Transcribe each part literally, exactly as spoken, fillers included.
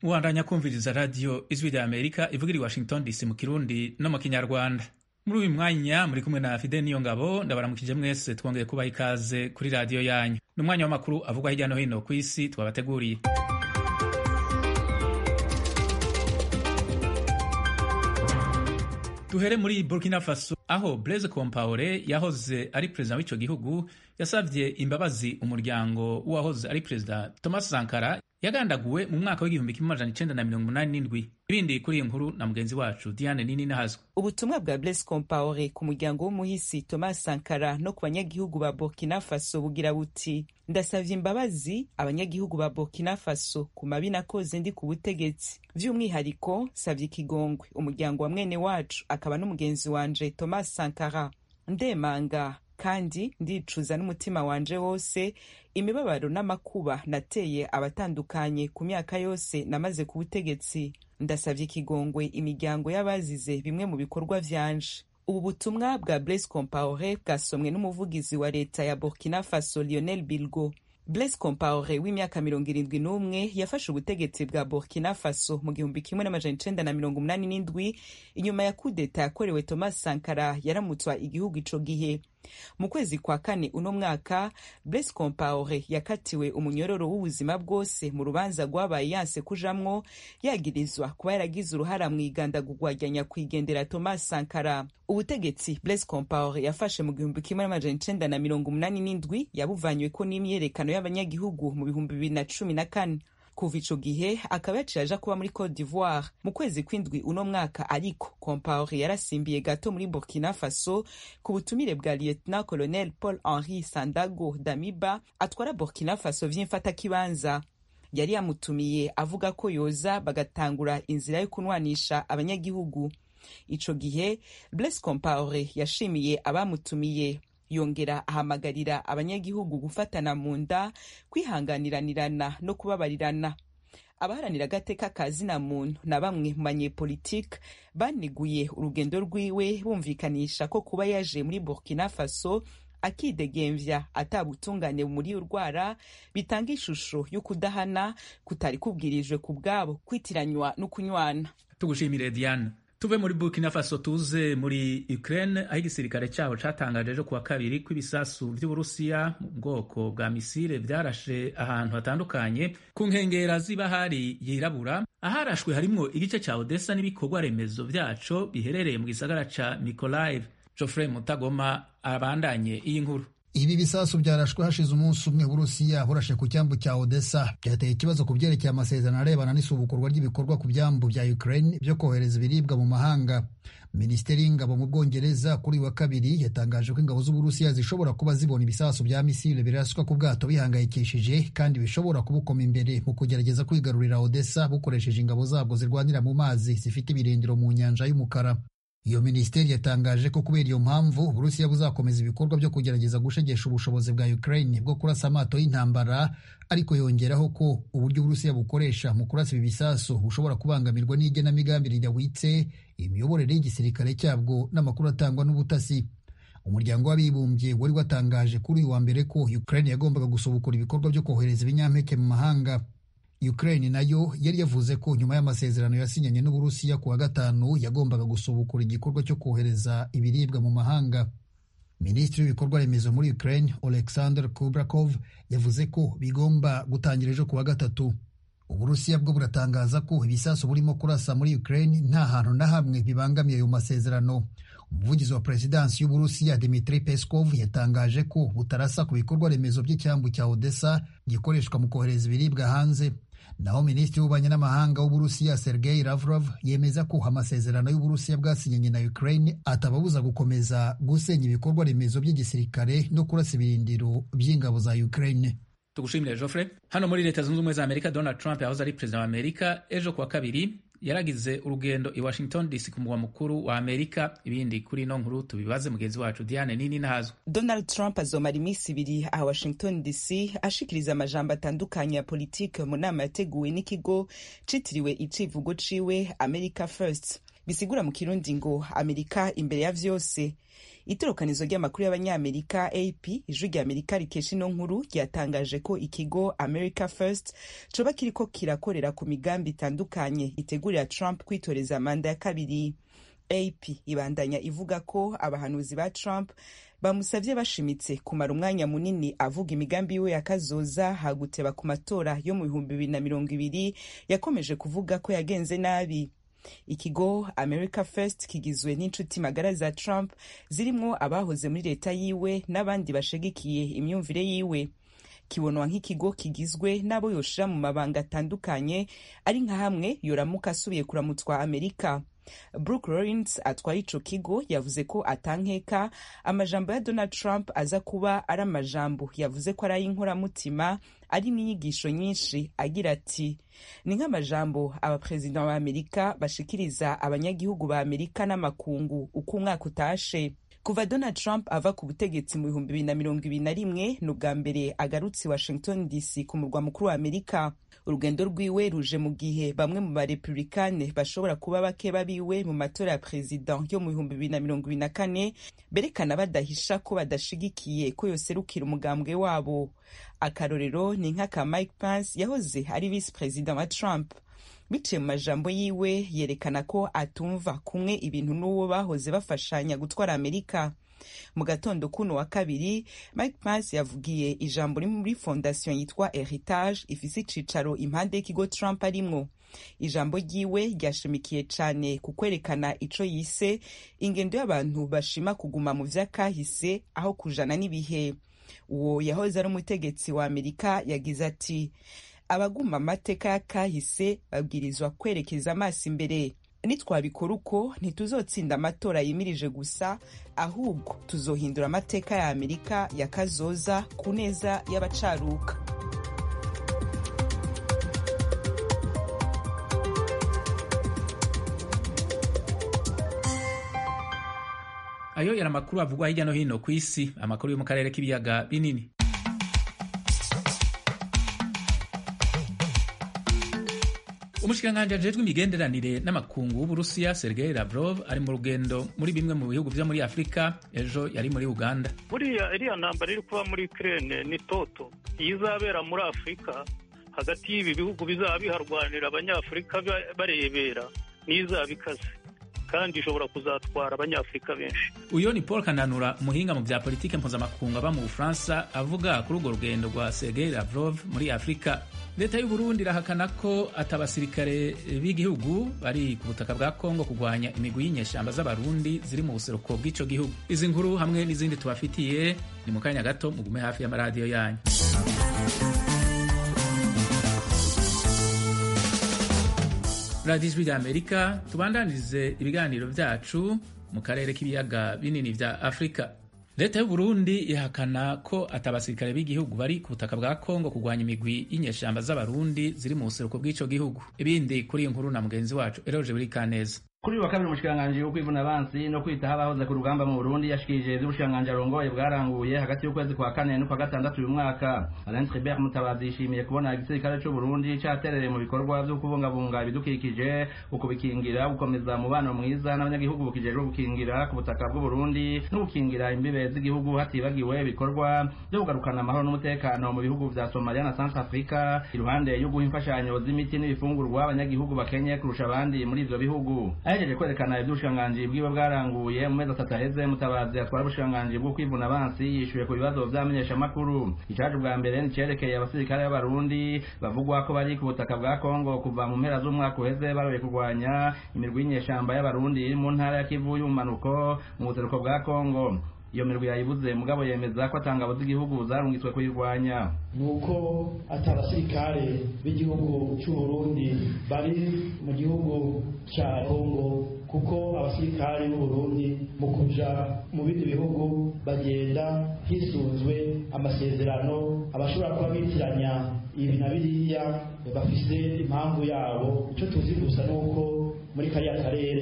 mubandanya kumviriza radiyo ijwi rya amerika ivugira i washington dc mu kirundi no mu kinyarwanda. Muri uyu mwanya muri kumwe na Fidel Niyongabo, ndabaramukije mwese, twongeye kubaha ikaze kuri radiyo yanyu. Ni umwanya w'amakuru avugwa hirya no hino ku isi twabateguriye. Duhere muri Burkina Faso, aho Blaise Compaoré yahoze ari perezida w'ico gihugu yasavye imbabazi umuryango w'uwahoze ari perezida Thomas Sankara yagandaguwe mu mwaka w'igihumbi kimwe amajana icenda na mirongo umunani n'indwi. Ibindi kuri iyi nkuru na mugenzi wacu Diane Nini Nahazwa. Ubutumwa bwa Blaise Compaoré ku muryango w'umuhisi Thomas Sankara no ku banyagihugu ba Burkina Faso bugira buti: ndasavye imbabazi abanyagihugu ba Burkina Faso ku mabi nakoze ndi ku butegetsi. Vy'umwihariko savye ikigongwe umuryango wa mwene wacu akaba n'umugenzi wanje Thomas Sankara. Ndemanga kandi ndicuza n'umutima wanje wose imibabaro n'amakuba nateye abatandukanye ku myaka yose namaze ku butegetsi. Ndasavye ikigongwe imiryango y'abazize bimwe mu bikorwa vyanje. Ubu butumwa bwa Blaise Compaoré bwasomwe n'umuvugizi wa leta ya Burkina Faso Lionel Bilgo. Blaise Compaoré w'imyaka mirongo irindwi n'umwe yafashe ubutegetsi bwa Burkina Faso mu gihumbi kimwe n'amajana icenda na mirongo umunani n'indwi inyuma ya kudeta yakorewe Thomas Sankara yaramutswa igihugu ico gihe. Mu kwezi kwa kane uno mwaka Blaise Compaoré yakatiwe umunyororo w'ubuzima bwose mu rubanza rwabaye yanse kujamwo, yagirizwa kuba yaragize uruhara mu igandagurwa rya nyakwigendera Thomas Sankara. Ubutegetsi Blaise Compaoré yafashe mu gihumbi kimwe n'amajana icenda na mirongo umunani n'indwi yabuvanyweko n'imyerekano y'abanyagihugu mu bihumbi bibiri na cumi na kane. Kuva ico gihe akaba yaciye aja kuba muri Cote d'Ivoire. Mu kwezi kw'indwi uno mwaka ariko Compaoré yarasimbiye gato muri Burkina Faso ku butumire bwa Lieutenant Colonel Paul Henri Sandago Damiba atwara Burkina Faso vy'imfata kibanza. Yari yamutumiye avuga ko yoza bagatangura inzira yo kunwanisha abanyagihugu. Ico gihe Blaise Compaoré yashimiye abamutumiye, yongera ahamagarira abanyagihugu gufatana mu nda, kwihanganiranirana no kubabarirana. Abaharanira agateka ka zina muntu na bamwe mu banyepolitike baniguye urugendo rwiwe bumvikanisha ko kuba yaje muri Burkina Faso akidegemvya atabutungane muri urwara bitanga ishusho yo kudahana kutari kubwirijwe ku bwabo kwitiranywa no kunywana. Tugushimire Diane. Tuve muri Burkina Faso tuze muri Ukraine, aho igisirikare cyaho catangaje ejo kuwa kabiri ko ibisasu vy'Uburusiya mu bwoko bwa misile vyarashe ahantu hatandukanye ku nkengera z'ibahari yirabura. Aharashwe harimwo igice ca Odessa n'ibikorwa remezo vyaco biherereye mu gisagara ca Mykolaiv. Geoffrey Mutagoma abandanye iyi nkuru. Ibi bisasu byarashwe hashize umunsi umwe Burusiya burashe ku cyambu cya Odessa, byateye ikibazo ku byerekeye amasezerano arebana n'isubukurwa ry'ibikorwa ku byambu bya Ukraine byo kohereza ibiribwa mu mahanga. Minisiteri y'ingabo mu Bwongereza kuri wa kabiri yatangaje ko ingabo z'Uburusiya zishobora kuba zibona ibisasu bya misile biraswa ku bwato bihangayikishije kandi bishobora kubukoma imbere mu kugerageza kwigarurira Odessa bukoresheje ingabo zabwo zirwanira mu mazi zifite ibirindiro mu nyanja y'umukara. Iyo minisiteri yatangaje ko kubera iyo mpamvu Uburusiya buzakomeza ibikorwa byo kugerageza gushegesha ubushobozi bwa Ukraine bwo kurasa amato y'intambara, ariko yongeraho ko uburyo Uburusiya bukoresha mu kurasa ibi bisasu bushobora kubangamirwa n'igenamigambi ridahwitse, imiyoborere y'igisirikare cyabwo n'amakuru atangwa n'ubutasi. Umuryango w'Abibumbye wari watangaje kuri uyu wa mbere ko Ukraine yagombaga gusubukura ibikorwa byo kohereza ibinyampeke mu mahanga. Ukraine nayo yari yavuze ko nyuma y'amasezerano yasinyanye n'Uburusiya ku wa gatanu yagombaga gusubukura igikorwa cyo kohereza ibiribwa mu mahanga. Minisitiri w'ibikorwa remezo muri Ukraine Oleksandr Kubrakov yavuze ko bigomba gutangira ejo ku wa gatatu. Uburusiya bwo buratangaza ko ibisasu burimo kurasa muri Ukraine nta hantu na hamwe bibangamiye ayo masezerano. Umuvugizi wa Presidansi y'Uburusiya Dmitry Peskov yatangaje ko butarasa ku bikorwa remezo by'icyambu cya Odessa gikoreshwa mu kohereza ibiribwa hanze. Naho Minisitiri w'Ububanyi n'Amahanga w'Uburusiya Sergei Lavrov yemeza ko amasezerano y'Uburusiya bwasinyanye na Ukraine atababuza gukomeza gusenya ibikorwa remezo by'igisirikare no kurasa ibirindiro by'ingabo za Ukraine. Tugushimire Geoffrey. Hano muri Leta Zunze Ubumwe za Amerika, Donald Trump yahoze ari perezida wa Amerika ejo kuwa kabiri yaragize urugendo i Washington D C ku mugwa mukuru wa Amerika. Ibindi kuri ino nkuru tubibaze mugenzi wacu Diane Nini Nahazwa. Donald Trump azomara iminsi ibiri aha Washington D C ashikiriza amajambo atandukanye ya politike mu nama yateguwe n'ikigo citiriwe icivugo ciwe America First. bisigura mu kirundi ngo Amerika imbere ya vyose. Itorokanizo ry'amakuru y'abanyamerika A P ijwi rya Amerika rikesha ino nkuru ryatangaje ko ikigo America First coba kiriko kirakorera ku migambi itandukanye itegurira Trump kwitoreza manda ya kabiri. A P ibandanya ivuga ko abahanuzi ba Trump bamusavye bashimitse kumara umwanya munini avuga imigambi yiwe yakazoza haguteba ku matora yo mu bihumbi bibiri na mirongo ibiri yakomeje kuvuga ko yagenze nabi. Ikigo America First kigizwe n'inshuti magara za Trump zirimwo abahoze muri leta yiwe n'abandi bashigikiye imyumvire yiwe. Kibonwa nk'ikigo kigizwe n'abo yoshira mu mabanga atandukanye ari nka hamwe yoramuka asubiye kuramutswa Amerika. Brooke Lawrence atwaye ico kigo yavuze ko atankeka amajambo ya Donald Trump aza kuba ari amajambo yavuze ko ari inkoramutima ari n'inyigisho nyinshi, agira ati ni nk'amajambo abaperezida ba Amerika bashikiriza abanyagihugu ba Amerika n'amakungu uko umwaka utashe. Kuva Donald Trump ava ku butegetsi mu bihumbi bibiri na mirongo ibiri na rimwe n'ubwa mbere agarutse Washington D C ku murwa mukuru wa Amerika. Urugendo rwiwe ruje mu gihe bamwe mu barepublikane bashobora kuba bake babiwe mu matora ya president yo mu bihumbi bibiri na mirongo ibiri na kane berekana badahisha ko badashigikiye ko yoserukira umugambwe wabo. Akarorero ni nk'aka Mike Pence yahoze ari vice president wa Trump. Biciye mu majambo yiwe yerekana ko atumva kumwe ibintu n'uwo bahoze bafashanya gutwara Amerika. Mu gatondo kuno wa kabiri Mike Pence yavugiye ijambo muri fondation yitwa Heritage ifise icicaro impande y'ikigo Trump arimwo. Ijambo ryiwe ryashimikiye cane ku kwerekana ico yise ingendo y'abantu bashima kuguma mu vyakahise aho kujana n'ibihe. Uwo yahoze ari umutegetsi wa Amerika yagize ati abaguma amateka y'akahise babwirizwa kwerekeza amaso imbere. Nitwabikora uko ntituzotsinda amatora yimirije gusa, ahubwo tuzohindura amateka ya Amerika yakazoza ku neza y'abacaruka. Ayo yari amakuru avugwa hirya no hino ku isi, amakuru yo mu karere k'ibiyaga binini. Umushikiranganji ajejwe imigenderanire n'amakungu w'Uburusiya Sergei Lavrov ari mu rugendo muri bimwe mu bihugu vyo muri Afrika. Ejo yari muri Uganda. Buriya iriya ntambara iri kuba muri Ukraine ni toto izabera muri Afrika hagati y'ibi bihugu bizaba biharwanira abanyafrika barebera n'izaba ikaze kandi ishobora kuzatwara abanyafrika benshi. Uyo ni Paul Kananura, umuhinga mu vya politike mpuzamakungu aba mu Bufaransa, avuga kuri urwo rugendo rwa Sergei Lavrov muri Afrika. Leta y'u Burundi irahakana ko atabasirikare b'igihugu bari ku butaka bwa Kongo kugwanya imigwi y'inyeshamba z'abarundi ziri mu buseruko bw'ico gihugu. Izi nkuru hamwe n'izindi tubafitiye ni mu kanya gato, mugume hafi y'amaradiyo yanyu. Radio Ijwi ry'Amerika, tubandanirize ibiganiro vyacu mu karere k'ibiyaga binini vya Afrika. Leta y'u Burundi ihakana ko atabasirikare b'igihugu bari ku butaka bwa Kongo kugwanya imigwi y'inyeshamba z'abarundi ziri mu buseruko bw'ico gihugu. Ibindi kuri iyi nkuru na mugenzi wacu Eroje Burikaneza. Kuri wa kabiri umushikiranganji wo kwivuna abansi no kwitaho abahoze ku rugamba mu Burundi yashikirije ivy'ubushikiranganji arongoye bwaranguye hagati y'ukwezi kwa kane n'ukwa gatandatu uyu mwaka. Alain Tribert Mutabazi yishimiye kubona igisirikare c'u Burundi caterereye mu bikorwa vyo kubungabunga ibidukikije, ukubikingira, gukomeza umubano mwiza n'abanyagihugu bukijejwe gukingira ku butaka bw'u Burundi no gukingira imbibe z'igihugu hatibagiwe ibikorwa vyo kugarukana amahoro n'umutekano mu bihugu vya Somalia na Centrafrica, iruhande yo guha imfashanyo z'imiti n'ibifungurwa abanyagihugu bakenye kurusha abandi muri ivyo bihugu. Ahejeje kwerekana ivy'ubushikiranganji bwiwe bwaranguye mu mezi atatu aheze, Mutabazi atwara ubushikiranganji bwo kwivuna abansi yishuye ku bibazo vy'amenyeshamakuru. Icaje ubwa mbere ni cerekeye abasirikare b'abarundi bavugwa ko bari ku butaka bwa Kongo kuva mu mpera z'umwaka uheze baroye kurwanya imirwi y'inyeshamba y'abarundi iri mu ntara ya Kivu y'umanuko mu buseruko bwa Kongo. Iyo mirwi yayibuze mugabo yemeza ko atangabo z'igihugu zarungitswe kuyirwanya. Nuko atabasirikare b'igihugu cy'u Burundi bari mu gihugu cya Kongo, kuko abasirikare b'u Burundi mu kuja mu bindi bihugu bagenda hisunzwe amasezerano. Abashobora kuba bitiranya ibi na biriya bafise impamvu yabo. Ico tuzi gusa nuko muri kariya karere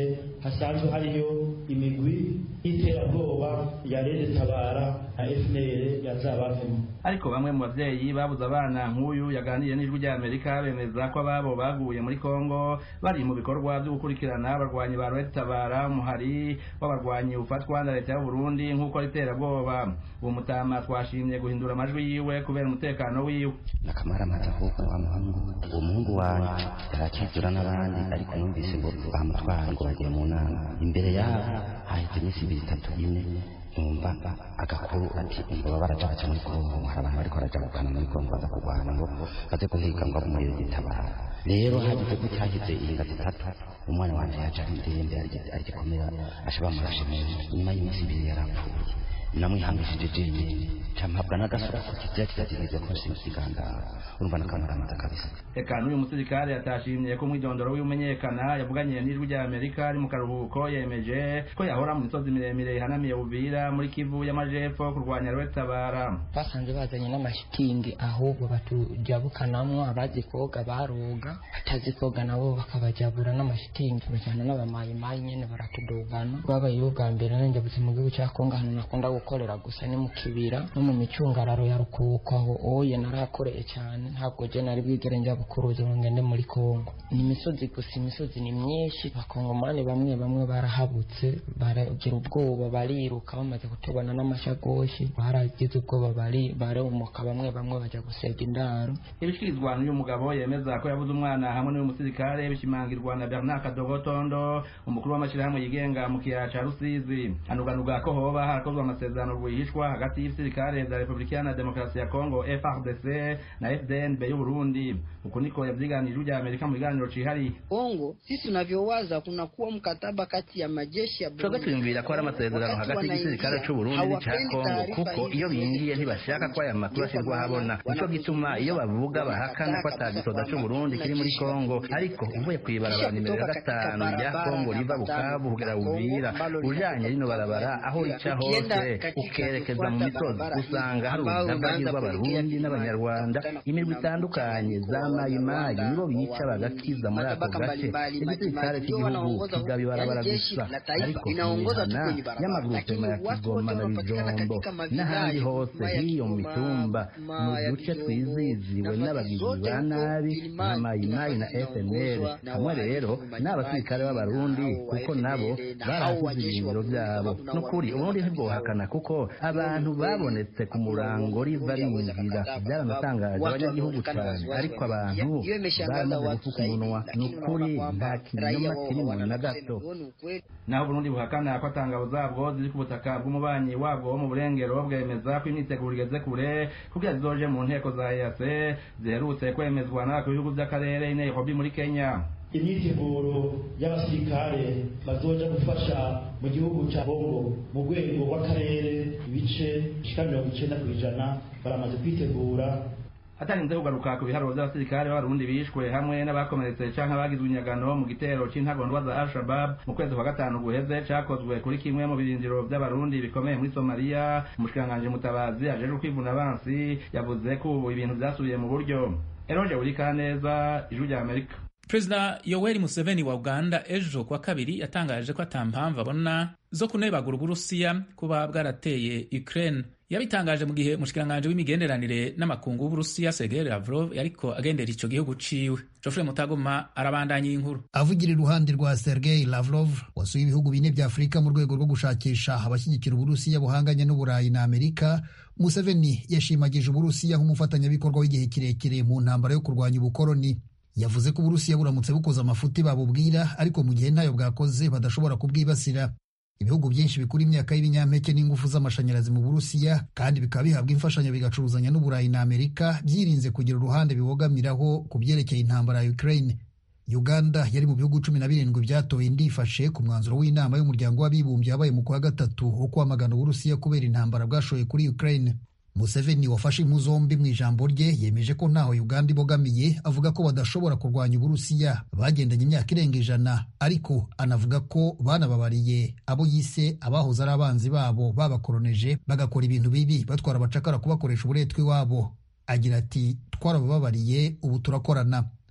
hasanzwe hariyo imigwi y'iterabwoba ya Rede Tabara na F N L yazabavemo. Ariko bamwe mu bavyeyi babuze abana nk'uyu yaganiriye n'ijwi rya Amerika bemeza ko ababo baguye muri Kongo bari mu bikorwa byo gukurikirana abarwanyi ba Rede Tabara, umuhari w'abarwanyi ufatwa na leta y'u Burundi nk'uko iterabwoba. Uwo mutama twashimye guhindura amajwi yiwe kubera umutekano wiwe. Nakamara maravuka wa muhungu, uwo muhungu wanje yarakizura n'abandi ariko numvise ngo bamutwara ngo bagiye mu nama. Imbere yabo hahise iminsi ibiri itatu ine numva agakuru ati ngo barajaga muri Kongo, hari abantu bariko barajagukana muri Kongo baza kurwana ngo baze guhiga ngo muri Tabara. Rero hagize ko cyagize inga zitatu umwana wanje yaje ndende ari gikomera ashaba marashe nyuma y'iminsi ibiri yarapfuye. Namwihangishije jeje campabwa n'agasura ko kizakizagize ko sinsiganga urumva nakamaramaza kabisa. Eka n'uyu musirikare yatashimye ko mwidondoro w'imenyekana yavuganye n'ijwi rya Amerika ari mu karuhuko, yemeje ko yahora mu misozi miremire ihanamiye Uvira muri Kivu y'Amajepfo kurwanya Rede Tabara. Basanze bazanye n'amashitingi ahubwo batujabukanamwo abazi koga baroga, batazi koga nabo bakabajabura n'amashitingi bajana n'abamayimayi nyene baratudugana. Babaye ubwa mbere nanje buze mu gihugu cya Kongo hano nakunda gukorera gusa ni mu kibira no mu micungararo ya Rukuko aho oye narakoreye cyane, ntabwo je nari bwigere njya bukuruza ngo ngende muri Kongo. Ni imisozi gusa, imisozi ni myinshi, bakongomani bamwe bamwe barahabutse baragira ubwoba bariruka bamaze kutubona n'amashagoshi, baragize ubwoba bari barumuka bamwe bamwe baja gusega indaro. Ibishikirizwa n'uyu mugabo yemeza ko yabuze umwana hamwe n'uyu musirikare bishimangirwa na Bernard Kadogotondo, umukuru w'amashirahamwe yigenga mu kiyaya ca Rusizi. Anuganuga ko hoba harakozwe amasezerano rwihishwa hagati y'ibisirikare vya Republika ya Demokarasi ya Kongo F A R D C na F D N B y'u Burundi. Uko niko yavyiganije ujya Amerika mu biganiro cihari. Kongo sisi tunavyowaza kuna kuwa mkataba kati ya majeshi ya Burundi. Twagatumbira ko ari amasezerano hagati y'ibisirikare cy'u Burundi n'icya Kongo, kuko iyo bingiye ntibashaka ko aya makuru ashirwa habona. Nico gituma iyo bavuga bahakana ko atagisoda cy'u Burundi kiri muri Kongo, ariko uvuye kwibarabara nimero ya gatanu ya Kongo riva Bukavu kugera Uvira ujanye rino barabara aho rica hose ukerekeza mu misozi usanga hari urugamba rw'abarundi n'abanyarwanda, imirwi itandukanye za mayimayi nibo bica bagakiza muri ako gace. Igisirikare cy'igihugu kigaba ibarabara gusa, ariko imihana y'amagurupema ya Kigoma na Bijombo n'ahandi hose hiyo mu mitumba mu duce twiziziwe n'abagizi ba nabi nka mayimayi na F N L. Hamwe rero n'abasirikare b'abarundi kuko nabo barasize ibintu byabo. Nukuri ubundi ntibwohakana kuko abantu babonetse ku murango riva rinjira byaranatangaje abanyagihugu cyane, ariko abantu baramaze gufuka umunwa. Nukuri nta kinyoma kirimo na gato. Naho Burundi buhakana ko atangabo zabwo ziri ku butaka bw'umubanyi wabwo wo mu burengero, bwemeza ko imyiteguro igeze kure kugira zizoje mu nteko za E A C ziherutse kwemezwa n'abakuru b'ibihugu by'akarere i Nairobi muri Kenya. Imyiteguro y'abasirikare bazoja gufasha mu gihugu cya Kongo mu rwego rw'akarere ibice bishika mirongo icenda kw'ijana baramaze kwitegura. Hatarinze kugaruka ku biharuro by'abasirikare b'abarundi bishwe hamwe n'abakomeretse canke abagizwe inyagano mu gitero c'intagondwa za Al-Shabaab mu kwezi kwa gatanu guheze cakozwe kuri kimwe mu birindiro by'abarundi bikomeye muri Somalia, umushikiranganje Mutabazi ajejwe kwivuna abansi yavuze ko ubu ibintu byasubiye mu buryo. Eroje Urikaneza, Ijwi rya Amerika. Perezida Yoweri Museveni wa Uganda ejo kwa kabiri yatangaje ko atampamvu abona zo kunebagura Uburusiya kuba bwarateye Ukraine. Yabitangaje mu gihe umushikiranganje w'imigenderanire n'amakungu w'Uburusiya Sergei Lavrov yariko agendera ico gihugu ciwe. Geoffrey Mutagoma arabandanya inkuru. Avugira iruhande rwa Sergei Lavrov wasuye ibihugu bine bya Afurika mu rwego rwo gushakisha abashyigikira Uburusiya buhanganye n'Uburayi na Amerika, Museveni yashimagije Uburusiya nk'umufatanyabikorwa w'igihe kirekire mu ntambara yo kurwanya ubukoloni. Yavuze ko Uburusiya buramutse bukoze amafuti babubwira, ariko mu gihe ntayo bwakoze badashobora kubwibasira. Ibihugu byinshi bikura imyaka y'ibinyampeke n'ingufu z'amashanyarazi mu Burusiya kandi bikaba bihabwa imfashanyo bigacuruzanya n'Uburayi na Amerika, byirinze kugira uruhande bibogamiraho ku byerekeye intambara ya Ukraine. Uganda yari mu bihugu cumi na birindwi byatoye indifashe ku mwanzuro w'inama y'umuryango w'abibumbye yabaye mu kwa gatatu wo kwamagana Uburusiya kubera intambara bwashoye kuri Ukraine. Museveni wafashe impu zombi mu ijambo rye yemeje ko ntaho Uganda ibogamiye, avuga ko badashobora kurwanya Uburusiya bagendanye imyaka irenga ijana, ariko anavuga ko banababariye abo yise abahoze ari abanzi babo babakoroneje bagakora ibintu bibi batwara abacakara kubakoresha uburetwa iwabo. Agira ati twarababariye ubu turakorana.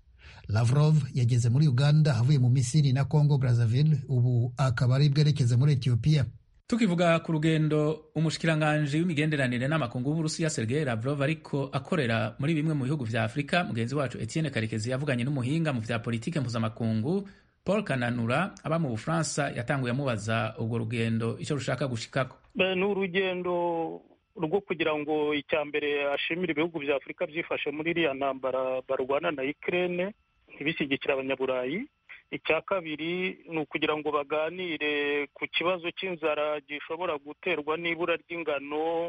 Lavrov yageze muri Uganda avuye mu Misiri na Congo Brazzaville, ubu akaba ari bwerekeze muri Ethiopia. Tukivuga ku rugendo umushikiranganji w'imigenderanire n'amakungu w'Uburusiya Sergei Lavrov ariko akorera muri bimwe mu bihugu vya Afrika, mugenzi wacu Etienne Karekezi yavuganye n'umuhinga mu vya politike mpuzamakungu Paul Kananura aba mu Bufaransa, yatanguye amubaza urwo rugendo icyo rushaka gushikako. Ni urugendo rwo kugira ngo icya mbere ashimira ibihugu vya Afrika byifashe muri iriya ntambara barwana na Ukraine ntibishyigikira abanyaburayi. Icya kabiri ni ukugira ngo baganire ku kibazo cy'inzara gishobora guterwa n'ibura ry'ingano,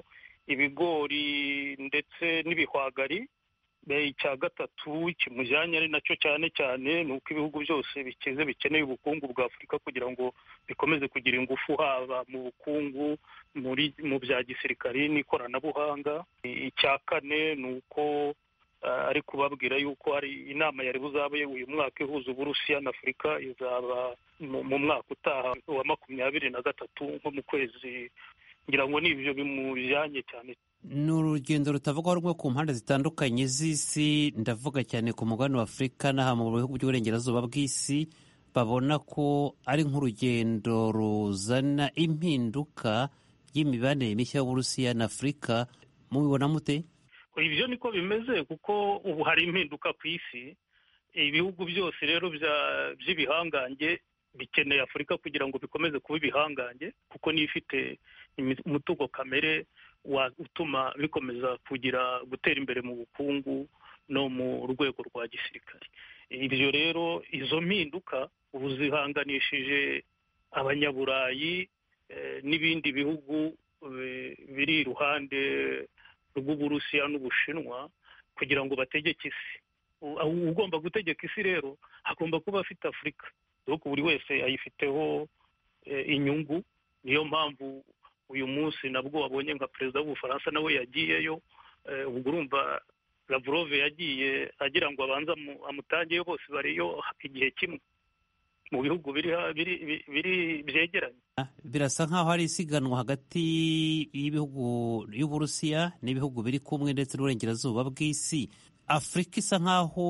ibigori ndetse n'ibihwagari. Icya gatatu kimujyanye ari nacyo cyane cyane ni uko ibihugu byose bikize bikeneye ubukungu bwa Afurika kugira ngo bikomeze kugira ingufu, haba mu bukungu, muri mu bya gisirikari n'ikoranabuhanga. Icya kane ni uko uh, ari kubabwira yuko hari inama yari buzabe uyu mwaka ihuza Uburusiya na Afurika, izaba mu mwaka utaha wa makumyabiri na gatatu nko mu kwezi, ngira ngo nibyo bimujyanye cyane. Ni urugendo rutavugwaho rumwe ku mpande zitandukanye z'isi, ndavuga cyane ku mugabane wa Afurika n'aha mu bihugu by'uburengerazuba bw'isi, babona ko ari nk'urugendo ruzana impinduka y'imibanire mishya y'Uburusiya na Afurika. Mubibona mute? Ibyo niko bimeze, kuko ubu hari impinduka ku isi. Ibihugu byose rero by'ibihangange bikeneye Afurika kugira ngo bikomeze kuba ibihangange, kuko niyo ifite umutungo kamere utuma bikomeza kugira gutera imbere mu bukungu no mu rwego rwa gisirikare. Ibyo rero izo mpinduka ubu zihanganishije abanyaburayi eh, n'ibindi bihugu eh, biri iruhande rw'Uburusiya n'Ubushinwa kugira ngo bategeke isi. Ugomba gutegeka isi rero agomba kuba afite Afurika, doko buri wese ayifiteho eh, inyungu. Niyo mpamvu uyu munsi nabwo wabonye nka perezida w'Ubufaransa nawe yagiyeyo. Ubwo urumva Lavrov yagiye agira ngo abanza amutangeyo, bose bariyo igihe kimwe mu bihugu biri biri biri byegeranye. Birasa nkaho hari isiganwa hagati y'ibihugu y'Uburusiya n'ibihugu biri kumwe ndetse n'uburengerazuba bw'isi. Afurika isa nkaho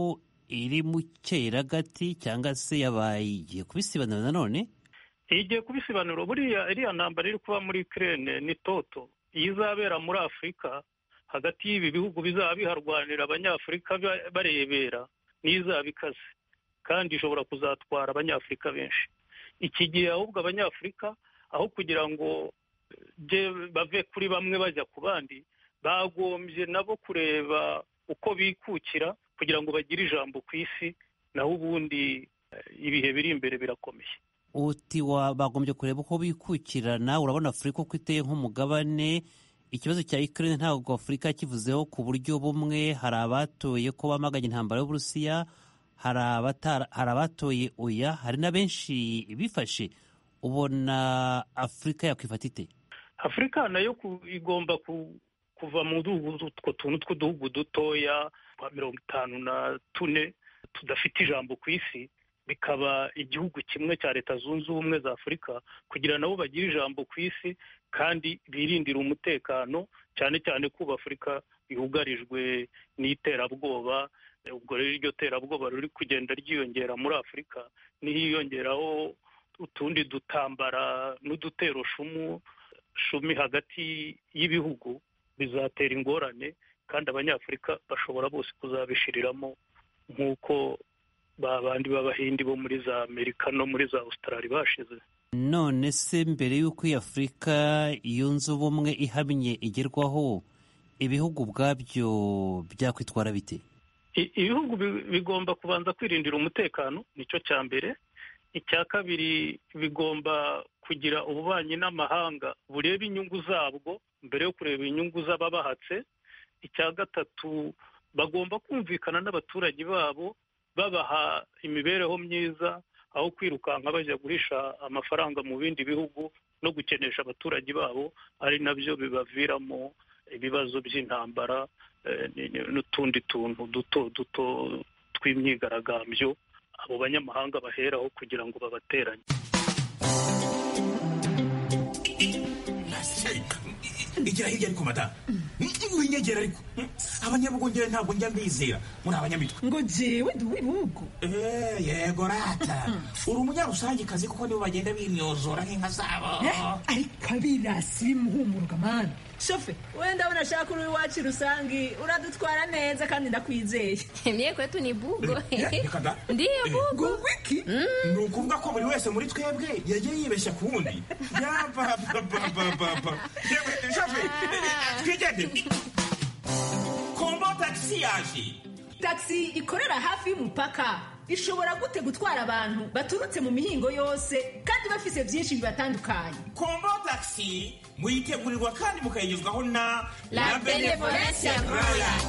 iri mu cyeragati cyangwa se yabaye igiye kubisibanura nanone. Igiye kubisibanura buriya iriya ntambara iri kuba muri Ukraine ni toto izabera muri Afurika hagati y'ibi bihugu bizaba biharwanira abanyafurika barebera, n'izaba ikaze kandi ishobora kuzatwara abanyafurika benshi. Iki gihe ahubwo abanyafurika aho kugira ngo bave kuri bamwe bajya ku bandi, bagombye nabo kureba uko bikukira kugira ngo bagire ijambo ku isi, naho ubundi ibihe biri imbere birakomeye. Uti wa bagombye kureba uko bikukirana. Urabona Afurika uko iteye nk'umugabane, ikibazo cya Ukraine ntabwo Afurika kivuzeho ku buryo bumwe. Hari abatoye ko bamaganye intambara y'Uburusiya, hari abatoye oya, hari na benshi bifashe. Ubona Afurika yakwifata ite? Afurika nayo igomba kuva mu utwo tuntu tw'uduhugu dutoya twa mirongo itanu na tune tudafite ijambo ku isi, bikaba igihugu kimwe cya Leta Zunze Ubumwe za Afurika, kugira nabo bagire ijambo ku isi kandi birindira umutekano, cyane cyane kuba Afurika yugarijwe n'iterabwoba. Ubwo rero iryo terabwoba ruri kugenda ryiyongera muri Afurika, nihiyongeraho utundi dutambara n'udutero shumu shumi hagati y'ibihugu, bizatera ingorane kandi abanyafurika bashobora bose kuzabishiriramo nk'uko babandi b'Abahindi bo muri za Amerika no muri za Australia bashize. None se mbere y'uko iyi Afurika yunze ubumwe ihamye igerwaho, ibihugu ubwabyo byakwitwara bite? Ibihugu bigomba kubanza kwirindira umutekano, nicyo cya mbere. Icya kabiri, bigomba kugira ububanyi n'amahanga bureba inyungu zabwo mbere yo kureba inyungu z'ababahatse. Icya gatatu, bagomba kumvikana n'abaturage babo, babaha imibereho myiza, aho kwirukanka bajya guhisha amafaranga mu bindi bihugu no gukenesha abaturage babo, ari nabyo bibaviramo ibibazo by'intambara n'utundi tuntu duto duto tw'imyigaragambyo abo banyamahanga baheraho kugira ngo babateranye. igira hirya ariko madamu winyegera ariko abanyabugongera ntabwo njya mbizera muri abanyamitwe ngo jewe ndi uw'ibihugu yego rata uri umunyarusangikazi kuko nibo bagenda bimyozora nk'inka zabo ariko abirasi bimuhumuruka mani shofe wenda unashaka uri iwacu rusangi uradutwara neza kandi ndakwizeye mie kwetu ni bugo ndiyo bugo wiki ni ukuvuga ko buri wese muri twebwe yagiye yibeshya ku wundi yapapapapapa shofe twigende kombo taxi yaje taxi ikorera hafi y'umupaka ishobora gute gutwara abantu baturutse mu mihingo yose kandi bafise byinshi bibatandukanye. Kombo taxi muyitegurirwa kandi mukayigezwaho na La Benevolencia Royal.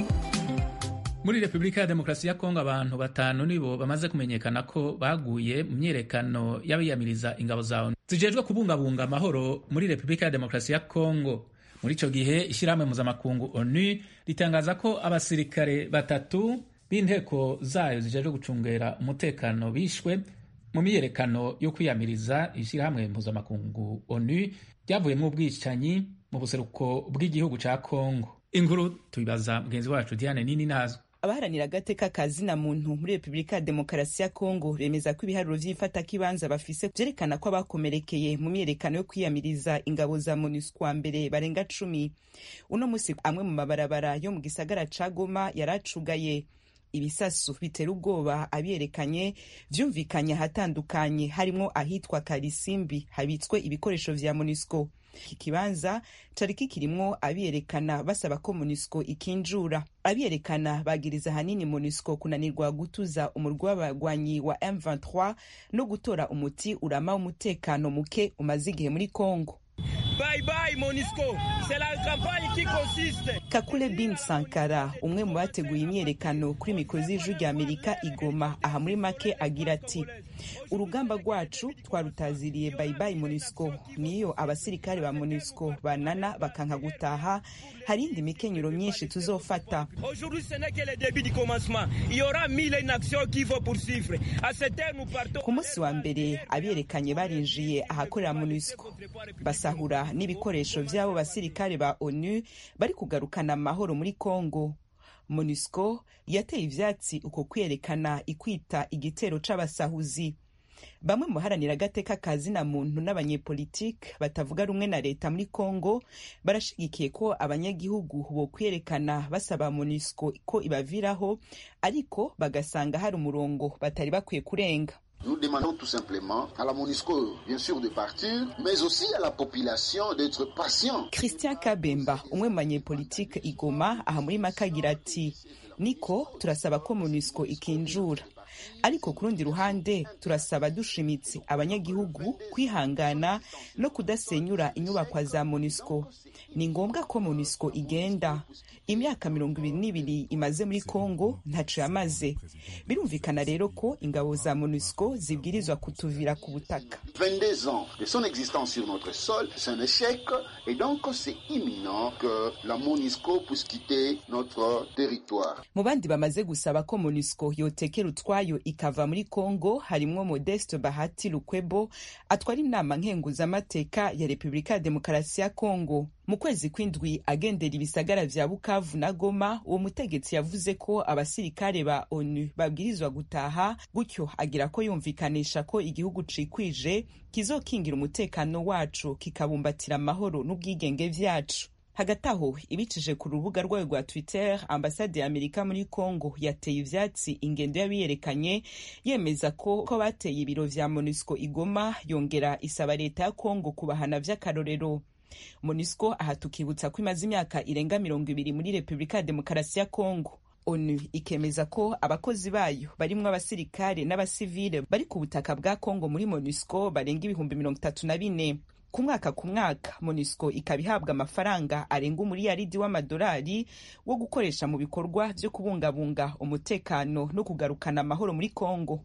Muri Republika ya Demokarasi ya Kongo abantu batanu nibo bamaze kumenyekana ko baguye mu myerekano y'abiyamiriza ingabo zawo zijejwe kubungabunga amahoro muri Republika ya Demokarasi ya Kongo. Muri ico gihe ishyirahamwe mpuzamakungu ONU ritangaza ko abasirikare batatu b'inteko zayo zijejwe gucungera umutekano bishwe mu myerekano yo kwiyamiriza ishyirahamwe mpuzamakungu ONU ryavuyemo ubwicanyi mu buseruko bw'igihugu ca Kongo. Inkuru tubibaza mugenzi wacu Diane Nini nazo. Abaharanira agateka kazina muntu muri Republika ya Demokarasi ya Kongo remeza ko ibiharuro vy'ifata kibanza bafise vyerekana ko abakomerekeye mu myerekano yo kwiyamiriza ingabo za MONUSCO mbere barenga cumi. Uno musi amwe mu mabarabara yo mu gisagara ca Goma yaracugaye. Ibisasu bitera ubwoba abiyerekanye vyumvikanye ahatandukanye harimo ahitwa Karisimbi habitswe ibikoresho vya MONUSCO. Iki kibanza cari kikirimwo abiyerekana basaba ko MONUSCO ikinjura. Abiyerekana bagiriza hanini MONUSCO kunanirwa gutuza umurwi w'abagwanyi wa M vingt-trois no gutora umuti urama umutekano muke umaze igihe muri Kongo. Bye bye MONUSCO, c'est la campagne qui consiste. Kakule Bin Sankara, umwe mu bateguye imyerekano kuri mikoro z'ijwi rya Amerika igoma aha muri make agira ati urugamba rwacu twarutaziriye bye bye MONUSCO, niyo abasirikare ba MONUSCO banana bakanka gutaha hari indi mikenyero myinshi tuzofata. Aujourd'hui ce n'est que le début du commencement. Il y aura mille une action qu'il faut poursuivre. À cette heure nous partons. Ku munsi wa mbere abiyerekanye barinjiye ahakorera MONUSCO basahura n'ibikoresho vy'abo basirikare ba ONU bari kugarukana amahoro muri Kongo. MONUSCO yateye ivyatsi uko kwerekana ikwita igitero c'abasahuzi. Bamwe mu haranira agateka kazina muntu n'abanyepolitike batavuga rumwe na leta muri Kongo barashigikiye ko abanyagihugu bo kwerekana basaba MONUSCO ko ibaviraho ariko bagasanga hari umurongo batari bakwiye kurenga. Nous demandons tout simplement à la MONUSCO, bien sûr, de partir, mais aussi à la population d'être patient. Christian Kabemba, umwe mu banyepolitike igoma aha muri Makagira ati niko turasaba ko MONUSCO ikinjura. Ariko ku rundi ruhande turasaba dushimitse abanyagihugu kwihangana no kudasenyura inyubakwa za MONUSCO. Ni ngombwa ko MONUSCO igenda. Imyaka mirongo ibiri n'ibiri imaze muri Kongo ntaco yamaze. Birumvikana rero ko ingabo za MONUSCO zibwirizwa kutuvira ku butaka. vingt-deux ans de son existence sur notre sol, c'est un échec et donc c'est imminent que la MONUSCO puisse quitter notre territoire. Mu bandi bamaze gusaba ko MONUSCO yotekera utwayo ikava muri Kongo harimwo Modeste Bahati Lukwebo atwara inama nkenguzamateka ya Republika ya Demokarasi ya Kongo. Mu kwezi kw'indwi agendera ibisagara vya Bukavu na Goma, uwo mutegetsi yavuze ko abasirikare ba ONU babwirizwa gutaha, gutyo agira ko yumvikanisha ko igihugu cikwije kizokingira umutekano wacu kikabumbatira amahoro n'ubwigenge vyacu. Hagati aho ibicije ku rubuga rwayo rwa Twitter, ambasade ya Amerika muri Kongo yateye ivyatsi ingendo y'abiyerekanye yemeza ko ko bateye ibiro vya MONUSCO igoma, yongera isaba leta ya Kongo kubahana vy'akarorero. MONUSCO aha tukibutsa ko imaze imyaka irenga mirongo ibiri muri Republika ya Demokarasi ya Kongo. ONU ikemeza ko abakozi bayo barimwo abasirikare n'abasivile bari ku butaka bwa Kongo muri MONUSCO barenga ibihumbi mirongo itatu na bine. Ku mwaka ku mwaka MONUSCO ikabihabwa amafaranga arenga umuriyaridi w'amadolari wo gukoresha mu bikorwa vyo kubungabunga umutekano no kugarukana amahoro muri Kongo.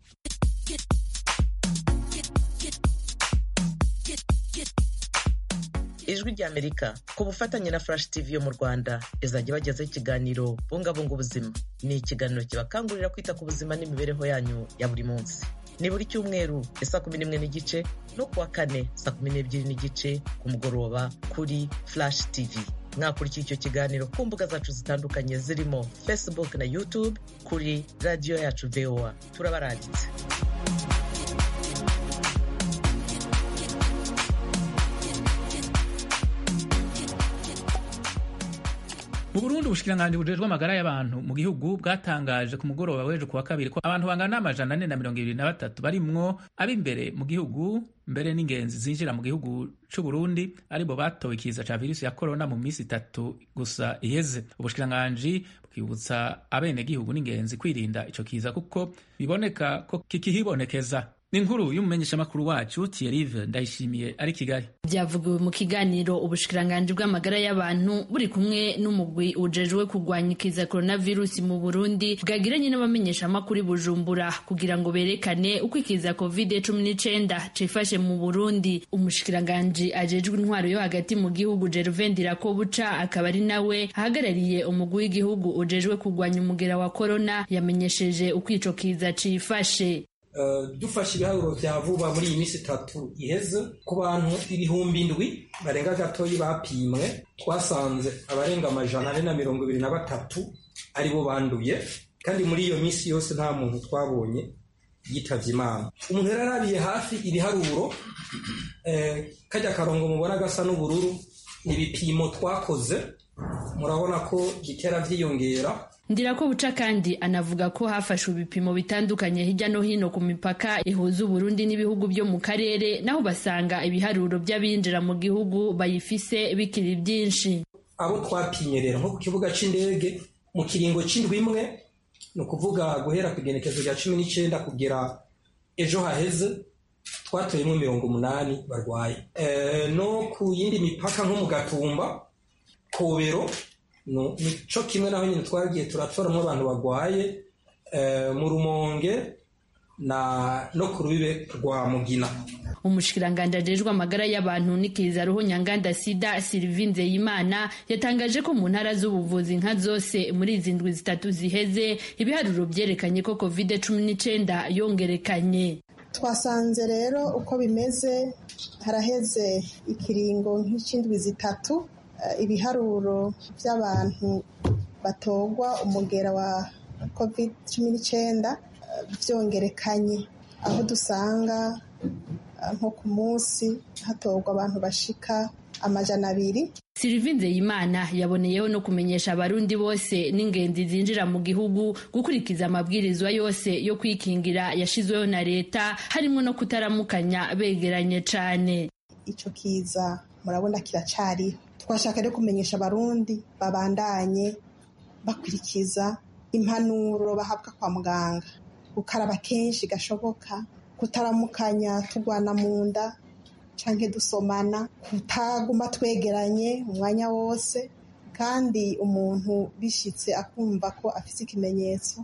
Ijwi rya Amerika ku bufatanye na Flash T V yo mu Rwanda izajya bagezaho ikiganiro bungabunga ubuzima. Ni ikiganiro kibakangurira kwita ku buzima n'imibereho yanyu ya buri munsi. ni buri cyumweru saa kumi n'imwe n'igice no kuwa kane saa kumi n'ebyiri n'igice ku mugoroba kuri Flash T V. Mwakurikira icyo kiganiro ku mbuga zacu zitandukanye zirimo Facebook na YouTube kuri radiyo yacu V O A. Turabarangitse. Mu Burundi ubushikiranganji bujejwe amagara y'abantu mu gihugu bwatangaje ku mugoroba w'ejo kuwa kabiri ko abantu bangana amajana ane na mirongo ibiri na batatu barimwo ab'imbere mu gihugu mbere n'ingenzi zinjira mu gihugu c'u Burundi aribo batowe ikiza ca virusi ya corona mu minsi itatu gusa iheze. Ubushikiranganji bwibutsa abene gihugu n'ingenzi kwirinda ico kiza kuko biboneka ko kikihibonekeza. Ni inkuru y'umumenyeshamakuru wacu Thierry Ndayishimiye ari Kigali. Byavugiwe mu kiganiro ubushikiranganji bw'amagara y'abantu buri kumwe n'umugwi ujejwe kurwanya ikiza coronavirus mu Burundi bwagiranye n'abamenyeshamakuru Bujumbura kugira ngo berekane uko ikiza covid cumi n'icenda cifashe mu Burundi. Umushikiranganji ajejwe intwaro yo hagati mu gihugu Gervais Ndirakobuca akaba ari nawe ahagarariye umugwi w'igihugu ujejwe kurwanya umugera wa corona yamenyesheje uko ico kiza cifashe. Uh, dufashe ibiharuro vya vuba muri iyi minsi itatu iheze ku bantu ibihumbi indwi barenga gatoyi bapimwe twasanze abarenga amajana ane na mirongo ibiri na batatu aribo banduye, kandi muri iyo minsi yose nta muntu twabonye yitavye Imana. Umuntu yarabiye hafi ibiharuro eh, kajya karongo mubona gasa n'ubururu ni ibipimo twakoze, murabona ko gitera vyiyongera. Ndirakobuca kandi anavuga ko hafashwe ibipimo bitandukanye hirya no hino ku mipaka ihuza Burundi n'ibihugu byo mu karere, naho basanga ibiharuro by'abinjira mu gihugu bayifise bikiri byinshi. Abo twapimye rero nko ku kibuga c'indege mu kiringo c'indwi imwe, no kuvuga guhera ku igenekezo rya cumi n'icenda kugera ejo haheze, twatoyemo mirongo umunani barwaye. E, no ku yindi mipaka nko mu Gatumba, Kobero, no nico kimwe naho nyine twagiye turatoramwo abantu bagwaye eh, mu Rumonge na no ku rubibe rwa Mugina. Umushikiranganje ajejwe amagara y'abantu n'ikiza roho nyanganda sida Sylvie Nzeyimana yatangaje ko mu ntara z'ubuvuzi nka zose muri izi ndwi zitatu ziheze ibiharuro byerekanye ko covid cumi n'icenda yongerekanye. Twasanze rero uko bimeze haraheze ikiringo nk'icindwi zitatu ibiharuro by'abantu batogwa umugera wa covid cumi n'icenda byongerekanye, aho dusanga nko ku munsi hatogwa abantu bashika amajana abiri. Sylvie Nzeyimana yaboneyeho no kumenyesha abarundi bose n'ingenzi zinjira mu gihugu gukurikiza amabwirizwa yose yo kwikingira yashizweho na leta, harimo no kutaramukanya begeranye cane. Ico kiza murabona kiracariho. Twashaka rero kumenyesha abarundi babandanye bakurikiza impanuro bahabwa kwa muganga, gukaraba kenshi gashoboka, kutaramukanya tugwana mu nda canke dusomana, kutaguma twegeranye umwanya wose, kandi umuntu bishitse akumva ko afise ikimenyetso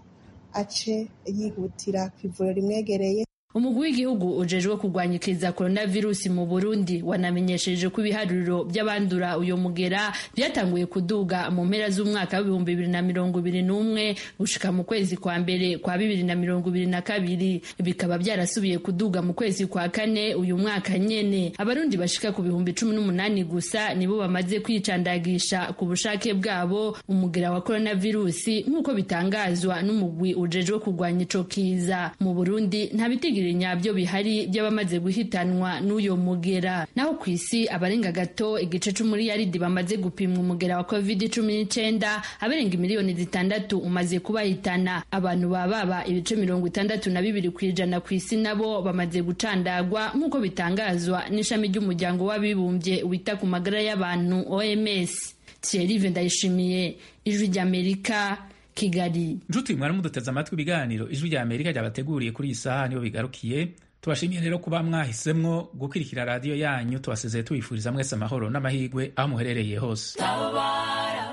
ace yihutira kw'ivuriro rimwegereye. Umugwi w'igihugu ujejwe kurwanya ikiza coronavirus mu Burundi wanamenyesheje ko ibiharuro by'abandura uyo mugera byatanguye kuduga mu mpera z'umwaka w'ibihumbi bibiri na mirongo ibiri n'umwe gushika mu kwezi kwa mbere kwa bibiri na mirongo ibiri na kabiri, bikaba byarasubiye kuduga mu kwezi kwa kane uyu mwaka nyene. Abarundi bashika ku bihumbi cumi n'umunani gusa nibo bamaze kwicandagisha ku bushake bwabo umugera wa coronavirus nk'uko bitangazwa n'umugwi ujejwe kurwanya ico kiza. Mu Burundi nta bitigiri nyabyo bihari by'abamaze guhitanwa n'uyo mugera, naho ku isi abarenga gato igice c'umuriyaridi bamaze gupimwa umugera wa covid cumi n'icenda, abarenga miliyoni zitandatu umaze kubahitana. Abantu bababa ibice mirongo itandatu na bibiri kwijana ku isi nabo bamaze gucandagwa nk'uko bitangazwa n'ishami ry'umuryango w'abibumbye wita ku magara y'abantu O M S. Thierry Ndayishimiye, Ijwi ry'Amerika, Kigali. Njuti mwari muduteze amatwi ibiganiro Ijwi ry'Amerika ryabateguriye kuri iyi saha niyo bigarukiye. Tubashimiye rero kuba mwahisemwo gukurikira radiyo yanyu. Tubasezeye tubifuriza mwese amahoro n'amahirwe aho muherereye hose. Tabara,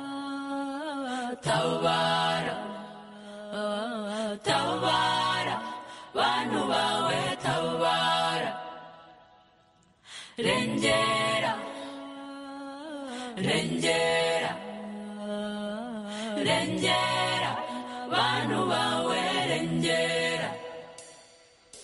tabara, tabara, bantu bawe tabara, rengera, rengera, rengera, bantu bawe rengera.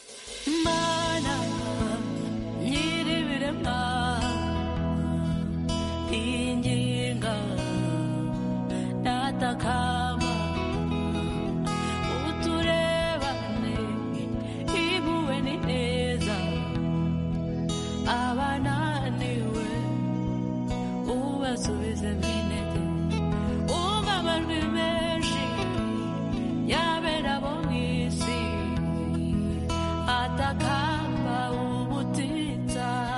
subize mine